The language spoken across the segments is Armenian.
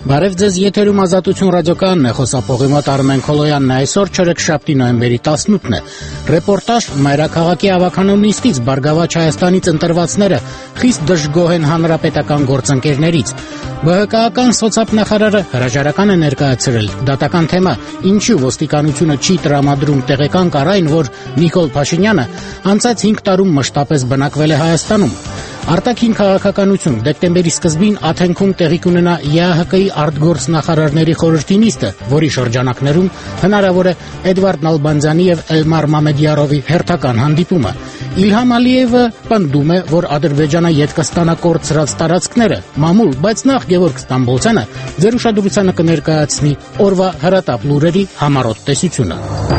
Բարև ձեզ, եթերում Ազատություն ռադիոկայանն է, խոսափողի մոտ Արմեն Քոլոյանն է, այսօր չորեքշաբթի նոյեմբերի 18-ն է։ Ռեպորտաժ մայրաքաղաքի ավականուն նիստից Բարգավաճ Հայաստանից ընտրվածները խիստ դժգոհ են հանրապետական գործընկերներից։ ԲՀԿ-ական սոցիալ-նախարարը հրաժարական է ներկայացրել դատական թեմա, ինչու ոստիկանությունը չի տրամադրում տեղեկանք առ այն, որ Նիկոլ Փաշինյանը անցած 5 տարում մշտապես բնակվել է Հայաստանում։ Արտաքին քաղաքականություն դեկտեմբերի սկզբին Աթենքում տեղի կունենա ԵԱՀԿ-ի արտգործնախարարների խորհրդի նիստը, որի շրջանակներում հնարավոր է Էդվարդ Նալբանդյանի եւ Էլմար Մամեդյարովի հերթական հանդիպումը։ Իլհամ Ալիևը պնդում է, որ Ադրբեջանը յետ կստանա կորցրած տարածքները, մամուլ, բայց նախ Գևորգ Ստամբոլցյանը ձեր ուշադրությանը կներկայացնի օրվա հրատապ լուրերի համառոտ տեսությունը։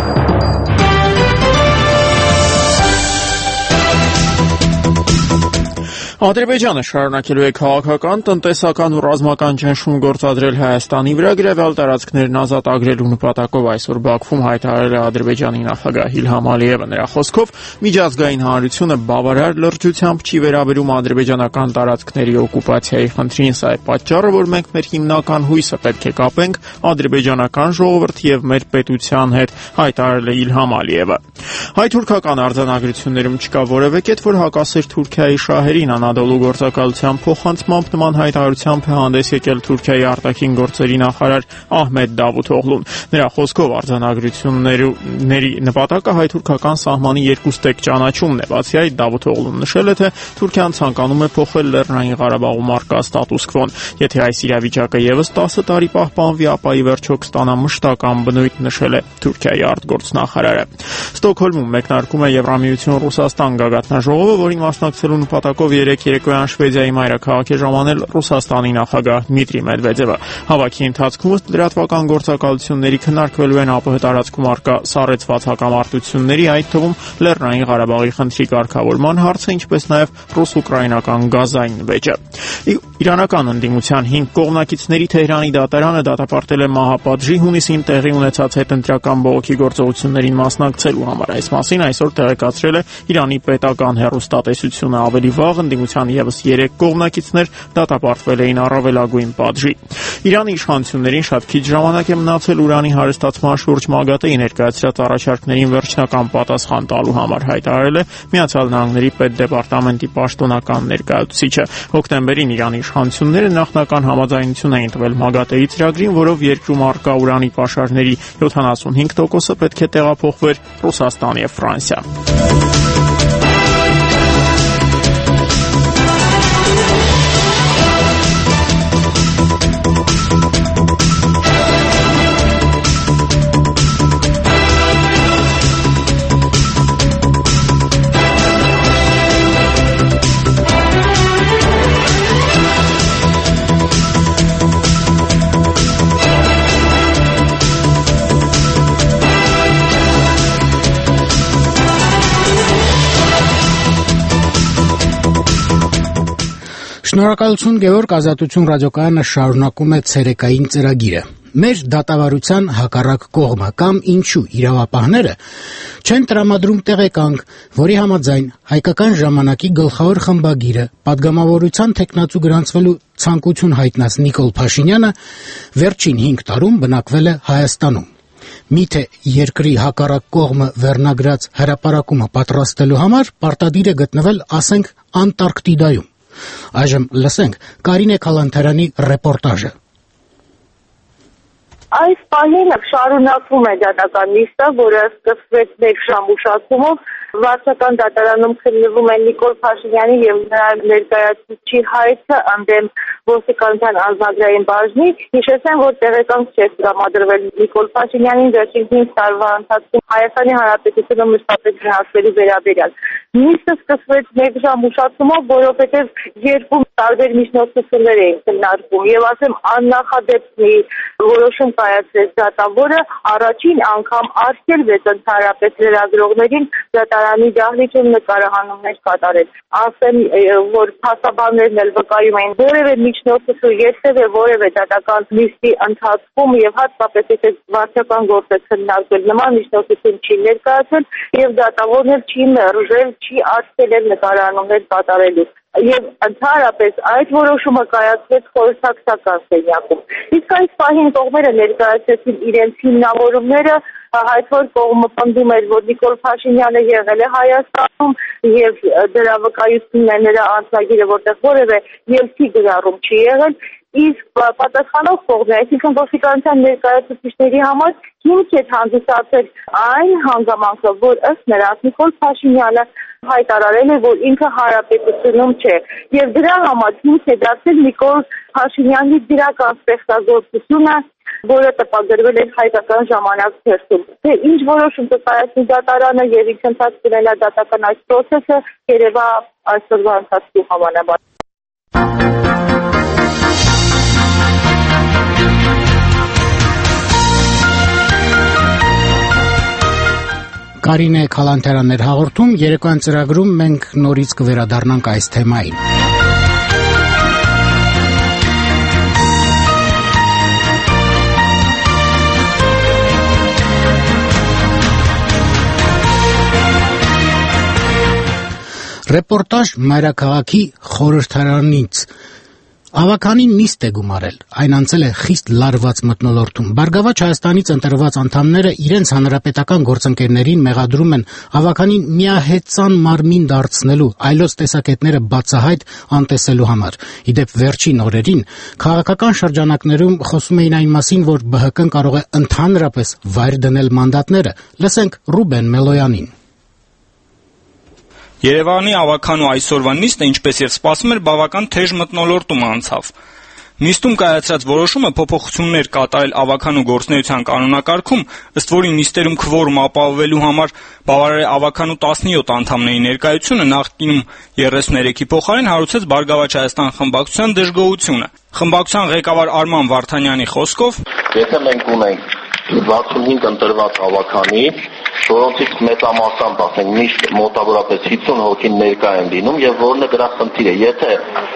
Ադրբեջանը շարունակելու է քաղաքական, տնտեսական ու ռազմական ճնշում գործադրել Հայաստանի վրա, գրավյալ տարածքներն ազատագրելու նպատակով այսօր Բաքվում հայտարարել է Ադրբեջանի նախագահ Իլհամ Ալիևը։ Նրա խոսքով միջազգային հանրությունը բավարար լրջությամբ չի վերաբերում ադրբեջանական տարածքների օկուպացիայի խնդրին, սա է պատճառը, որ մենք մեր հիմնական հույսը պետք է կապենք ադրբեջանական ժողովրդի եւ մեր պետության հետ, հայտարարել է Իլհամ Ալիևը։ Հայ-թուրքական արձանագրություններում չկա որևէ կետ, որ հակասեր Թուրքիայի շահերին։ Անադոլու գործակալության փոխանցմամբ նման հայտարարությամբ է հանդես եկել Թուրքիայի արտաքին գործերի նախարար Ահմեդ Դավութօղլուն։ Նրա խոսքով արձանագրությունների նպատակը հայ-թուրքական սահմանի երկուստեք ճանաչումն է։ Բացի այդ, Դավութօղլուն նշել է, թե Թուրքիան ցանկանում է փոխել Լեռնային Ղարաբաղում առկա ստատուս քվոն։ Եթե այս իրավիճակը եւս 10 տարի պահպանվի, ապա ի վերջո կստանա մշտական բնույթ, նշել է Թուրքիայի արտգործնախարարը։ Ստոկհոլմում մեկնարկում է Եվրամիություն-Ռուսաստան գագաթնաժողովը, որին մասնակցելու նպատակով երեկոյան Շվեդիայի մայրաքաղաք է ժամանել Ռուսաստանի նախագահ Դմիտրի Մեդվեդևը։ Հավաքի ընթացքում ըստ լրատվական գործակալությունների քննարկվելու են ԱՊՀ տարածքում առկա սառեցված հակամարտությունների, այդ թվում Լեռնային Ղարաբաղի խնդրի կարգավորման հարցը, ինչպես նաև ռուս-ուկրաինական գազային վեճը։ Իրանական ընդդիմության 5 կողմնակիցների Թեհրանի դատարանը դատապարտել է մահապատժի հունիսին տեղի ունեցած հետընտրական բողոքի գործողություններին մասնակցելու համար։ Այս մասին այսօր տեղեկացրել է Իրանի պետական հեռուստատեսությունը։ Ավելի վաղ ընդդիմության եւս 3 կողմնակիցներ դատապարտվել էին առավելագույն պատժի։ Իրանի իշխանություններին շատ քիչ ժամանակ է մնացել ուրանի հարստացման շուրջ ՄԱԳԱՏԷ-ի ներկայացրած առաջարկներին վերջնական պատասխան տալու համար, հայտարարել է Միացյալ Նահանգների պետդեպարտամենտի պաշտոնական ներկայացուցիչը։ Հոկտեմբերին Իրանի իշխանությունները նախնական համաձայնություն էին տվել ՄԱԳԱՏԷ-ի ծրագրին, որով երկրում առկա ուրանի պաշարների 75%-ը պետք է տեղափոխվեր Ռուսաստան եւ Ֆրանսիա։ Շնորհակալություն Գևորգ, Ազատություն ռադիոկայանը շարունակում է ցերեկային ծրագիրը։ Մեր դատավարության հակառակ կողմը կամ ինչու իրավապահները չեն տրամադրում տեղեկանք, որի համաձայն հայկական ժամանակի գլխավոր խմբագիրը падգամավորության թեկնածու գրանցվելու ցանկություն հայտնած Նիկոլ Փաշինյանը վերջին 5 տարում բնակվել է Հայաստանում։ Միթե երկրի հակառակ կողմը վերնագրած հրապարակումը պատրաստելու համար պարտադիր է գտնվել, ասենք, Անտարկտիդայում։ Այժմ լսենք Կարինե Քալանթարյանի ռեպորտաժը։ Այս պահին շարունակվում է դատական նիստը, որը սկսվեց 1 ժամ ուշացումով։ Վարչական դատարանում քննվում է Նիկոլ Փաշինյանի եւ նրա ներկայացուցիչի հայցը ընդդեմ ոստիկանության անձնագրային բաժնի։ Հիշեցեմ, որ տեղեկանք չէ տրամադրվել Նիկոլ Փաշինյանին վերջին 5 տարվա ընթացքում Հայաստանի Հանրապետությունը մշտապես գնահատվելու վերաբերյալ։ Նիստը սկսվեց 1 ժամ ուշացումով, որովհետեւ 2 տարբեր միջնորդություններ էին քննարկվում եւ ասեմ աննախադեպ մի որոշում կայացրեց դատավորը առաջին անգամ արգելվեց ընդհանրապես լրագրողներին դատարանի դահլիճում նկարահանումներ կատարել։ Ասեմ, որ փաստաբաններն էլ վկայում էին որևէ միջնորդություն երբևէ որևէ դատական նիստի ընթացքում եւ հատկապես եթե վարչական գործ է քննարկվել նման միջնորդություն չի ներկայացել եւ դատավորն էլ չի մերժել, չի արգելել նկարահանումներ կատարելու։ Եվ ընդհանրապես այդ որոշումը կայացվեց խորհրդակցական սենյակում։ Իսկ այս պահին կողմերը ներկայացրեցին իրենց հիմնավորումները, այդ որ կողմը պնդում էր, որ Նիկոլ Փաշինյանը եղել է Հայաստանում եւ դրա վկայությունն է նրա անձնագիրը, որտեղ որևէ ելքի գրառում չի եղել, իսկ պատասխանող կողմը, այսինքն ոստիկանության ներկայացուցիչների համար հիմք է հանդիսացել այն հանգամանքը, որ ըստ նրանց Նիկոլ Փաշինյանը հայտարարել է, որ ինքը հանրապետությունում չէ, եւ դրա համար հիմք է դարձել Նիկոլ Փաշինյանի դրական ստեղծագործությունը, որը տպագրվել է հայկական ժամանակ թերթում։ Թե ինչ որոշում կկայացնի դատարանը եւ ինչ ընթացք կունենա դատական այս process-ը, երևա այսօրվա ընթացքի համանաբար։ Կարինե Քալանթերանն էր հաղորդում, երեկոյան ծրագրում մենք նորից կվերադառնանք այս թեմային։ Ռեպորտաժ մայրաքաղաքի խորհրդարանից։ Ավականին նիստ է գումարել, այն անցել է խիստ լարված մթնոլորտում։ Բարգավաճ Հայաստանից ընտրված անդամները իրենց հանրապետական գործընկերներին մեղադրում են ավականին միահեծան մարմին դարձնելու, այլոց տեսակետները բացահայտ անտեսելու համար։ Իդեպ վերջին օրերին քաղաքական շրջանակներում խոսում էին այն մասին, որ ԲՀԿ-ն կարող է ընդհանրապես վայր դնել մանդատները։ Լսենք Ռուբեն Մելոյանին։ Երևանի ավականու այսօրվա նիստը, ինչպես եւ սպասում էր, բավական թեժ մթնոլորտում անցավ։ Նիստում կայացրած որոշումը փոփոխություններ կատարել ավականու գործունեության կանոնակարգում, ըստ որի նիստերում քվորում ապահովելու համար բավարար է ավականու 17 անդամների ներկայությունը, նախկինում 33-ի փոխարեն հարուցեց Բարգավաճ Հայաստան խմբակցության դժգոհությունը։ Խմբակցության ղեկավար Արման Վարդանյանի խոսքով. Եթե մենք ունենք 65 ընտրված ավականի, որոնցից մեծամասամբ ասենք միշտ մոտավորապես 50 հոգին ներկա են լինում եւ որն է դրա խնդիրը, եթե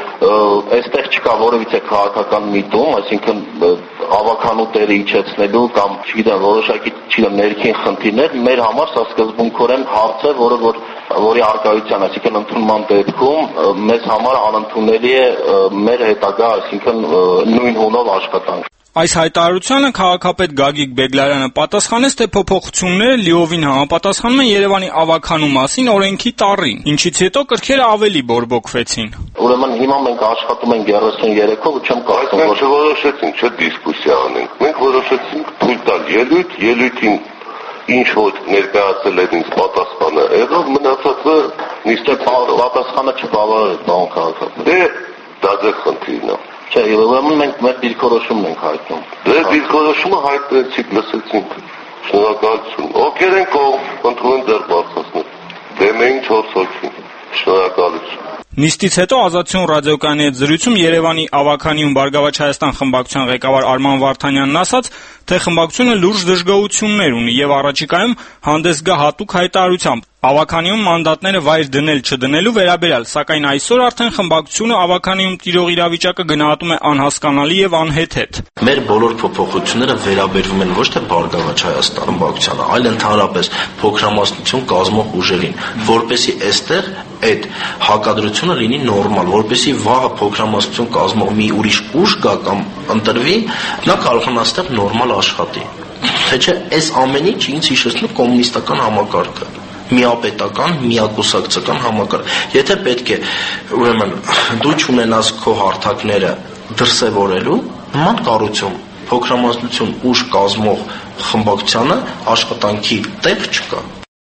այստեղ չկա որևիցե քաղաքական միտում, այսինքն ավականու տեղը իջեցնելու կամ չգիտեմ որոշակի ներքին խնդիրներ, մեր համար սա սկզբունքորեն հարց է, որի արկայության, այսինքն ընդունման դեպքում մեզ համար անընդունելի է մեր հետագա, այսինքն նույն հունով աշխատանք։ Այս հայտարարությանը քաղաքապետ Գագիկ Բեգլարյանը պատասխանեց, թե փոփոխությունները լիովին համապատասխանում են Երևանի ավականու մասին օրենքի տառին, ինչից հետո կրքերը ավելի բորբոքվեցին։ Ուրեմն հիմա մենք աշխատում ենք 33-ով ու չեմ կարծում, որ չորոշեցինք, չէ՞ դիսկուսիա անենք։ Մենք որոշեցինք թույլ տալ ելույթին ինչ որ ներկայացել է ինձ պատասխանը, եղավ մնացածը նիստը պատասխանը չբավարարեց, բան քաղաքապետ։ Դե դա ձեր խնդիրն է։ Չէ, ուրեմն մենք մեր դիրքորոշումն ենք հայտնում։ Դե դիրքորոշումը հայտնեցիք, լսեցինք։ Շնորհակալություն։ Ովքեր են կողմ, ընդունում դեռ բարձրացնել։ Դեմ էին 4 հոգի։ Շնորհակալություն։ Նիստից հետո Ազատություն ռադիոկայանի հետ զրույցում Երևանի ավականիում Բարգավաճ Հայաստան խմբակցության ղեկավար Արման Վարդանյանն ասաց, թե խմբակցությունը լուրջ դժգոհություններ ունի եւ առաջիկայում հանդես գա հատուկ հայտարարությամբ ավականիում մանդատները վայր դնել-չդնելու վերաբերյալ, սակայն այսօր արդեն խմբակցությունը ավականիում տիրող իրավիճակը գնահատում է անհասկանալի եւ անհեթեթ։ Մեր բոլոր փոփոխությունները վերաբերվում են ոչ թե Բարգավաճ Հայաստան խմբակցությանը, այլ ընդհանրապես փոքրամասնություն կազմող ուժերին, որպեսզի այստեղ այդ հակադրությունը լինի նորմալ, որպեսզի վաղը փոքրամասնություն կազմող մի ուրիշ ուժ գա կամ ընտրվի, նա կարողանա այստեղ նորմալ աշխատի։ Թե չէ, այս ամեն ինչ ինձ հիշեցնում կոմունիստական համակարգը, միապետական, միակուսակցական համակարգ։ Եթե պետք է, ուրեմն, դու չունենաս քո հարթակները դրսևորելու, նման կառույցում փոքրամասնություն ուժ կազմող խմբակցությանը աշխատանքի տեղ չկա։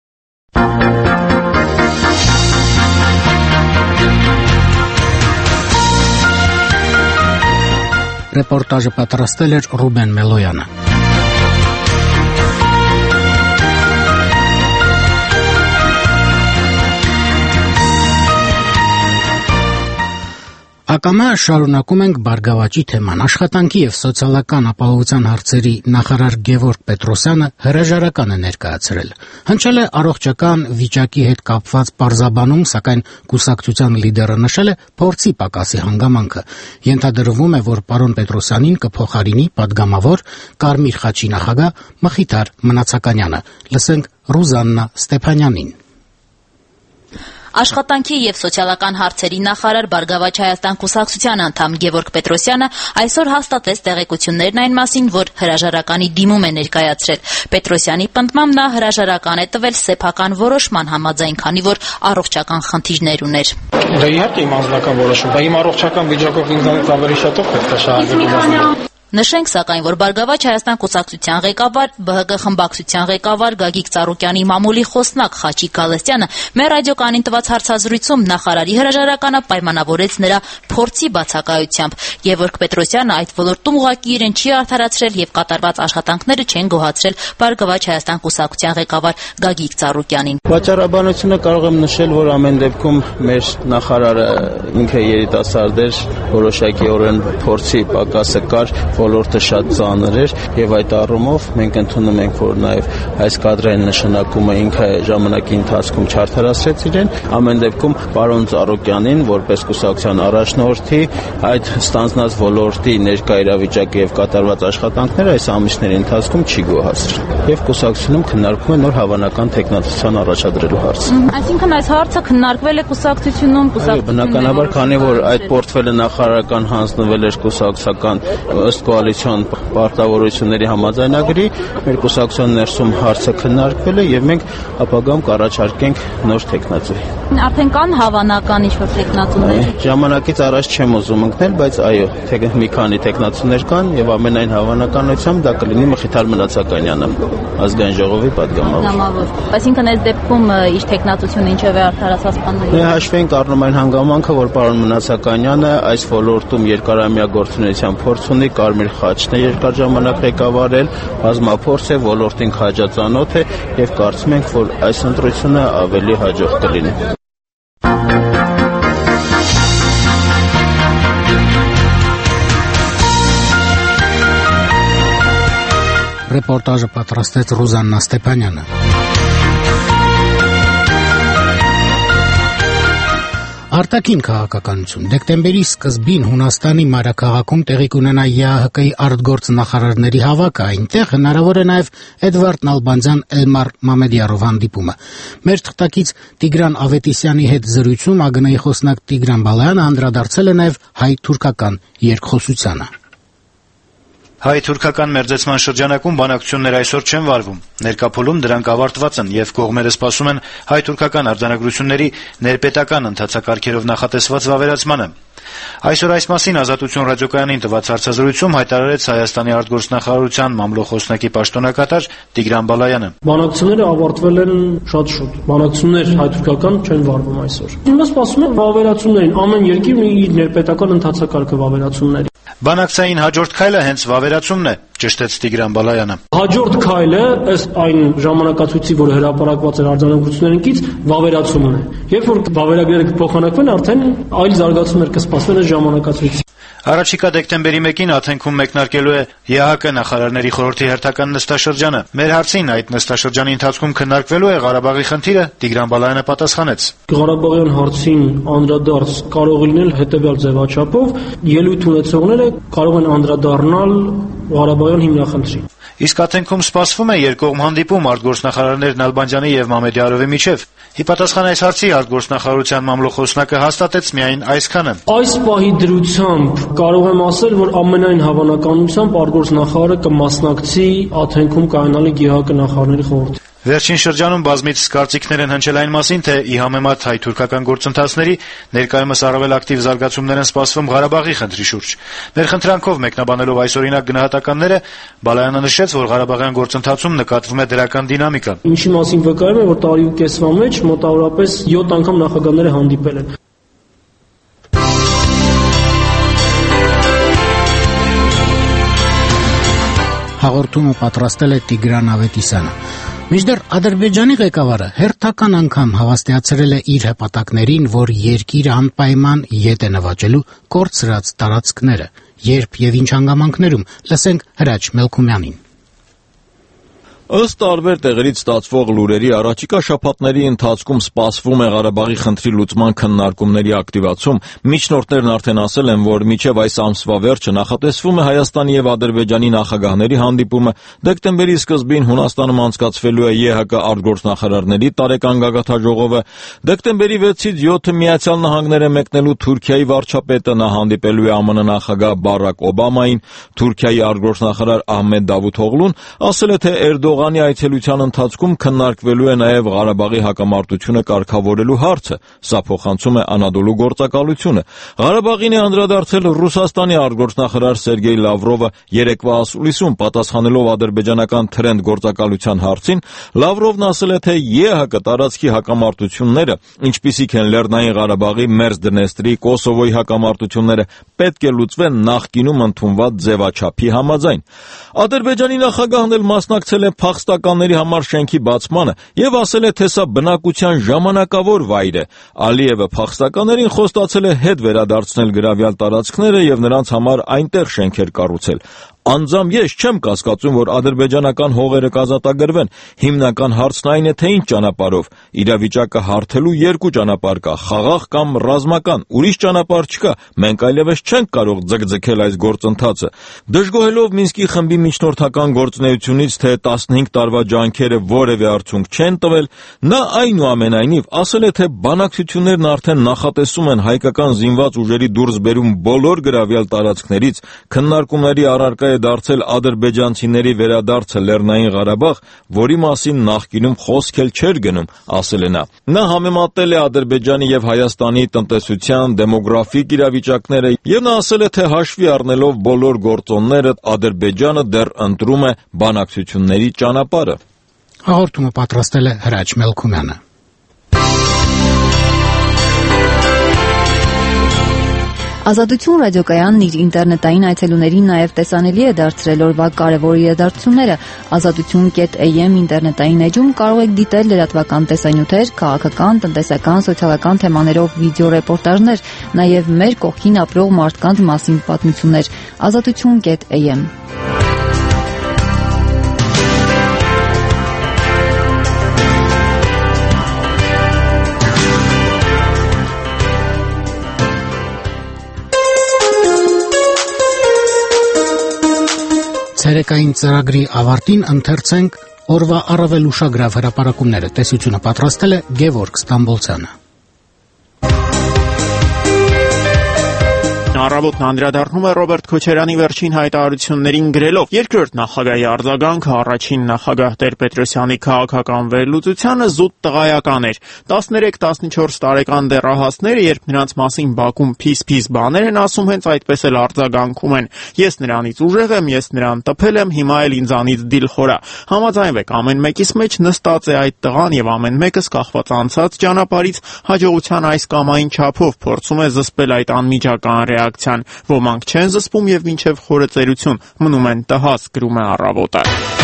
Ռեպորտաժը պատրաստել էր Ռուբեն Մելոյանը։ Ակամա շարունակում ենք Բարգավաճի թեման։ Աշխատանքի եւ սոցիալական ապահովության հարցերի նախարար Գևորգ Պետրոսյանը հրաժարական է ներկայացրել։ Հնչել է առողջական վիճակի հետ կապված պարզաբանում, սակայն կուսակցության լիդերը նշել է փորձի պակասի հանգամանքը։ Ենթադրվում է, որ պարոն Պետրոսյանին կփոխարինի падգամավոր Կարմիր խաչի նախագահ Մխիթար Մնացականյանը։ Լսենք Ռուզաննա Ստեփանյանին։ Աշխատանքի եւ սոցիալական հարցերի նախարար Բարգավաճ Հայաստան կուսակցության անդամ Գևորգ Պետրոսյանը այսօր հաստատեց տեղեկություններն այն մասին, որ հրաժարականի դիմում է ներկայացրել։ Պետրոսյանի պնդմամբ նա հրաժարական է տվել սեփական որոշման համաձայն, քանի որ առողջական խնդիրներ ուներ։ Դա իհարկե իմ անձնական որոշում, բայց իմ առողջական վիճակով ինձանից ավելի շատով պետք է շահարկել։ Նշենք, սակայն, որ Բարգավաճ Հայաստան կուսակցության ղեկավար, ԲՀԿ խմբակցության ղեկավար Գագիկ Ծառուկյանի մամուլի խոսնակ Խաչիկ Գալստյանը մեր ռադիոկանին տված հարցազրույցում նախարարի հրաժարականը պայմանավորեց նրա փորձի բացակայությամբ։ Գևորգ Պետրոսյանը այդ ոլորտում ուղղակի իրեն չի արդարացրել եւ կատարված աշխատանքները չեն գոհացրել Բարգավաճ Հայաստան կուսակցության ղեկավար Գագիկ Ծառուկյանին։ Վաճառաբանությունը կարող եմ նշել, որ ամեն դեպքում մեր նախարարը ինքը երիտասարդ էր, որոշակիորեն փորձի պակասը կար, ոլորտը շատ ծանր էր եւ այդ առումով մենք ընդունում ենք, որ նաեւ այս կադրային նշանակումը ինքը ժամանակի ընթացքում չարդարացրեց իրեն։ Ամեն դեպքում պարոն Ծառուկյանին որպես կուսակցության առաջնորդի այդ ստանձնած ոլորտի ներկա իրավիճակը եւ կատարված աշխատանքները այս ամիսների ընթացքում չի գոհացրել եւ կուսակցությունում քննարկվում է նոր հավանական տեխնատության առաջադրելու հարցը։ Այսինքն այս հարցը քննարկվել է կուսակցությունում, բնականաբար, քանի որ այդ պորտֆելը նախարարական հանձնվել էր կուսակցական ըստ կոալիցիոն պարտավորությունների համաձայնագրի, մեր կուսակցության ներսում հարցը քննարկվել է եւ մենք ապագայում կառաջարկենք նոր տեխնատուի։ Արդեն կան հավանական ինչ-որ տեխնատուներ։ Ժամանակից առաջ չեմ ուզում ընկնել, բայց այո, մի քանի տեխնատուներ կան եւ ամենայն հավանականությամբ դա կլինի Մխիթար Մնացականյանը, ազգային ժողովի պատգամավոր։ Այսինքն այս դեպքում իր տեխնատությունը ինչով է արդարացած բանալի։ Հաշվենք առնում այն հանգամանքը, որ պարոն Մնացականյանը այս ոլորտում երկարամյա գործունեության փորձ ունի, Կարմիր խաչն է երկար ժամանակ ղեկավարել, բազմափորձ է, ոլորտին քաջածանոթ է եւ կարծում ենք, որ այս ընտրությունը ավելի հաջող կլինի։ Ռեպորտաժը պատրաստեց Ռուզաննա Ստեփանյանը։ Արտաքին քաղաքականություն։ Դեկտեմբերի սկզբին Հունաստանի մայրաքաղաքում տեղի կունենա ԵԱՀԿ-ի արտգործ նախարարների հավաքը, այնտեղ հնարավոր է նաև Էդվարդ Նալբանդյան Էլմար Մամեդյարով հանդիպումը։ Մեր թղթակից Տիգրան Ավետիսյանի հետ զրույցում ԱԳՆ-ի խոսնակ Տիգրան Բալայանը անդրադարձել է նաև հայ-թուրքական երկխոսությանը։ Հայ-թուրքական մերձեցման շրջանակում բանակցություններ այսօր չեն վարվում։ Ներկա փուլում դրանք ավարտված են եւ կողմերը սպասում են հայ-թուրքական արձանագրությունների ներպետական ընթացակարգերով նախատեսված վավերացմանը։ Այսօր այս մասին Ազատություն ռադիոկայանին տված հարցազրույցում հայտարարեց Հայաստանի արտգործնախարարության մամլո-խոսնակի պաշտոնակատար Տիգրան Բալայանը։ Բանակցությունները ավարտվել են շատ շուտ։ Բանակցություններ հայ-թուրքական չեն վարվում այսօր։ Հիմա սպասում են վավերացումներին, ամեն երկիր ունի իր ներպետական ընթացակարգը վավերացումների։ Բանակցային հաջորդ քայլը հենց վավերացումն է, ճշտեց Տիգրան Բալայանը։ Հաջորդ քայլը ըստ այն ժամանակացույցի, որը հրապարակված էր արձանագրություններից, վավերացումն է։ Երբ որ վավերագրերը կփոխանակվեն, արդեն այլ զարգացումներ կսպասվեն այս ժամանակացույցից։ Առաջիկա դեկտեմբերի 1-ին Աթենքում մեկնարկելու է ԵԱՀԿ նախարարների խորհրդի հերթական նստաշրջանը։ Մեր հարցին այդ նստաշրջանի ընթացքում քննարկվելու է Ղարաբաղի խնդիրը, Տիգրան Բալայանը պատասխանեց։ Ղարաբաղյան հարցին անդրադարձ կարող է լինել հետևյալ ձևաչափով, ելույթ ունեցողները կարող են անդրադառնալ Ղարաբաղյան հիմնախնդրին։ Իսկ Աթենքում սպասվում է երկկողմ հանդիպում արտգործնախարարներ Նալբանդյանի եւ Մամեդյարովի միջև։ Ի պատասխան այս հարցի արտգործնախարարության մամլո-խոսնակը հաստատեց միայն այսքանը. Այս պահի դրությամբ կարող եմ ասել, որ ամենայն հավանականությամբ արտգործնախարարը կմասնակցի Աթենքում կայանալիք ԵԱՀԿ նախարարների խորհրդի։ Վերջին շրջանում բազմից կարծիքներ են հնչել այն մասին, թե ի համեմատ հայ-թուրքական գործընթացների ներկայումս առավել ակտիվ զարգացումներ են սպասվում Ղարաբաղի խնդրի շուրջ։ Մեր խնդրանքով մեկնաբանելով այսօրինակ գնահատականները, Բալայանը նշեց, որ Ղարաբաղյան գործընթացում նկատվում է դրական դինամիկա։ Ինչի մասին վկայում է, որ տարի ու կեսվա մեջ մոտավորապես 7 անգամ նախագահները հանդիպել են։ Հաղորդումը պատրաստել է Տիգրան Ավետիսյանը։ Մինչդեռ Ադրբեջանի ղեկավարը հերթական անգամ հավաստիացրել է իր հպատակներին, որ երկիրը անպայման ետ է նվաճելու կորցրած տարածքները։ Երբ եւ ինչ հանգամանքներում, լսենք Հրաչ Մելքումյանին։ Ըստ տարբեր տեղերից ստացվող լուրերի, առաջիկա շաբաթների ընթացքում սպասվում է Ղարաբաղի խնդրի լուծման քննարկումների ակտիվացում։ Միջնորդներն արդեն ասել են, որ մինչև այս ամսվա վերջը նախատեսվում է Հայաստանի եւ Ադրբեջանի նախագահների հանդիպումը, դեկտեմբերի սկզբին Հունաստանում անցկացվելու է ԵՀԿ արտգործնախարարների տարեկան գագաթաժողովը, դեկտեմբերի 6-ից 7-ը Միացյալ Նահանգներ է մեկնելու Թուրքիայի վարչապետը, նա հանդիպելու է ԱՄՆ նախագահ Բարակ Օբամային։ Թուրքիայի արտգործնախարար Ահմեդ Դավութօղլուն ասել է, թե Էրդողանի այցելության ընթացքում քննարկվելու է նաև Ղարաբաղի հակամարտությունը կարգավորելու հարցը։ Սա փոխանցում է Անադոլու գործակալությունը։ Ղարաբաղին է անդրադարձել Ռուսաստանի արտգործնախարար Սերգեյ Լավրովը երեկվա ասուլիսում, պատասխանելով ադրբեջանական Թրենդ գործակալության հարցին, Լավրովն ասել է, թե ԵՀԿ տարածքի հակամարտությունները, ինչպիսիք են Լեռնային Ղարաբաղի, Մերձդնեստրի, Կոսովոյի հակամարտությունները, պետք է լուծվեն նախկինում ընդունված ձևաչափի համաձայն։ Ադրբեջանի նախագահն էլ մասնակցել է փախստականների համար շենքի բացմանը եւ ասել է, թե սա բնակության ժամանակավոր վայր է։ Ալիևը փախստականներին խոստացել է հետ վերադարձնել գրավյալ տարածքները եւ նրանց համար այնտեղ շենքեր կառուցել։ Անձամբ ես չեմ կասկածում, որ ադրբեջանական հողերը կազատագրվեն։ Հիմնական հարցն այն է, թե ինչ ճանապարհով։ Իրավիճակը հարթելու երկու ճանապարհ կա՝ խաղաղ կամ ռազմական։ Ուրիշ ճանապարհ չկա։ Մենք այլևս չենք կարող ձգձգել այս գործընթացը։ Դժգոհելով Մինսկի խմբի միջնորդական գործունեությունից, թե 15 տարվա ջանքերը որևէ արդյունք չեն տվել, նա այնուամենայնիվ ասել է, թե բանակցություններն արդեն նախատեսում են հայկական զինված ուժերի դուրսբերում բոլոր գրավյալ տարածքներից, քննարկումների առարկա դարձել ադրբեջանցիների վերադարձը Լեռնային Ղարաբաղ, որի մասին նախկինում խոսք էլ չէր գնում, ասել է նա։ Նա համեմատել է Ադրբեջանի եւ Հայաստանի տնտեսության, դեմոգրաֆիկ իրավիճակները եւ նա ասել է, թե հաշվի առնելով բոլոր գործոնները, Ադրբեջանը դեռ ընտրում է բանակցությունների ճանապարհը։ Հաղորդումը պատրաստել է Հրաչ Մելքումյանը։ Ազատություն ռադիոկայանն իր ինտերնետային այցելուներին նաև տեսանելի է դարձրել օրվա կարևոր իրադարձությունները։ Ազատություն.am ինտերնետային էջում կարող եք դիտել լրատվական տեսանյութեր, քաղաքական, տնտեսական, սոցիալական թեմաներով վիդեո ռեպորտաժներ, նաև մեր կողքին ապրող մարդկանց մասին պատմություններ։ Ազատություն.am Ցերեկային ծրագրի ավարտին ընթերցենք օրվա առավել ուշագրավ հրապարակումները։ Տեսությունը պատրաստել է Գևորգ Ստամբոլցյանը։ Առավոտն անդրադառնում է Ռոբերտ Քոչարյանի վերջին հայտարարություններին գրելով. երկրորդ նախագահի արձագանքը առաջին նախագահ Տեր-Պետրոսյանի քաղաքական վերլուծությանը զուտ տղայական էր։ 13-14 տարեկան դեռահասները, երբ նրանց մասին Բաքվում փիս-փիս բաներ են ասում, հենց այդպես էլ արձագանքում են. ես նրանից ուժեղ եմ, ես նրան տփել եմ, հիմա էլ ինձանից դիլխորա։ Համաձայնվեք, ամեն մեկիս մեջ նստած է այդ տղան եւ ամեն մեկս կախված անցած ճանապարհից հաջողության այս կամ այն չափով փորձում է զսպել այդ անմիջական ռեակցիան։ Ոմանք չեն զսպում եւ մինչեւ խորը ծերություն մնում են տհաս, գրում է Առավոտը։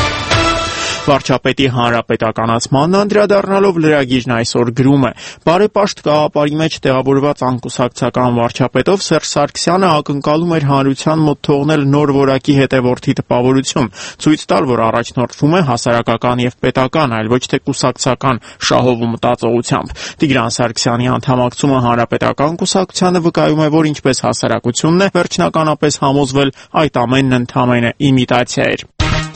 Վարչապետի հանրապետականացմանն անդրադառնալով լրագիրն այսօր գրում է. բարեպաշտ գաղափարի մեջ տեղավորված անկուսակցական վարչապետով Սերժ Սարգսյանը ակնկալում էր հանրության մոտ թողնել նոր որակի հետևորդի տպավորություն, ցույց տալ, որ առաջնորդվում է հասարակական եւ պետական, այլ ոչ թե կուսակցական շահով ու մտածողությամբ։ Տիգրան Սարգսյանի անդամակցումը հանրապետական կուսակցությանը վկայում է, որ ինչպես հասարակությունն է վերջնականապես համոզվել, այդ ամենն ընդամենը իմիտացիա էր։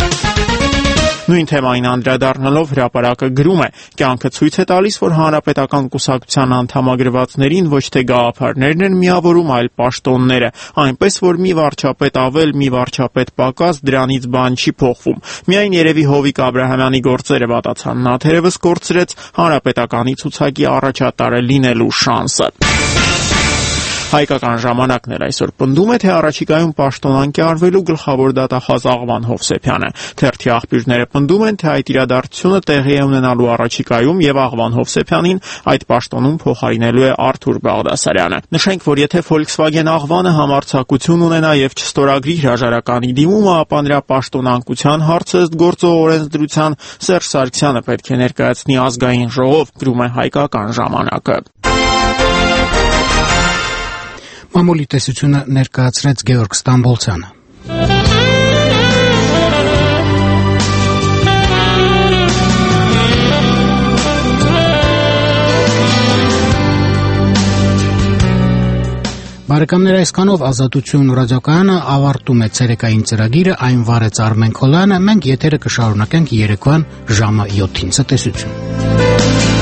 Նույն թեմային անդրադառնալով հրապարակը գրում է. կյանքը ցույց է տալիս, որ հանրապետական կուսակցության անդամագրվածներին ոչ թե գաղափարներն են միավորում, այլ պաշտոնները, այնպես որ մի վարչապետ ավել, մի վարչապետ պակաս, դրանից բան չի փոխվում։ Միայն երևի Հովիկ Աբրահամյանի գործերը վատացան, նա թերևս կորցրեց հանրապետականի ցուցակի առաջատարը լինելու շանսը։ Հայկական ժամանակն էլ այսօր պնդում է, թե առաջիկայում պաշտոնանկ է արվելու գլխավոր դատախազ Աղվան Հովսեփյանը։ Թերթի աղբյուրները պնդում են, թե այդ իրադարձությունը տեղի է ունենալու առաջիկայում եւ Աղվան Հովսեփյանին այդ պաշտոնում փոխարինելու է Արթուր Բաղդասարյանը։ Նշենք, որ եթե Volkswagen Աղվանը համարձակություն ունենա եւ չստորագրի հրաժարականի դիմումը, ապա նրա պաշտոնանկության հարցը ըստ գործող օրենսդրության Սերժ Սարգսյանը պետք է ներկայացնի ազգային ժողով, գրում է Հայկական ժամանակը։ Մամուլի տեսությունը ներկայացրեց Գևորգ Ստամբոլցյանը։ Բարեկամներ, այսքանով Ազատություն ռադիոկայանը ավարտում է ցերեկային ծրագիրը, այն վարեց Արմեն Քոլյանը, մենք եթերը կշարունակենք երեկոյան ժամը 7-ին։ Ցտեսություն։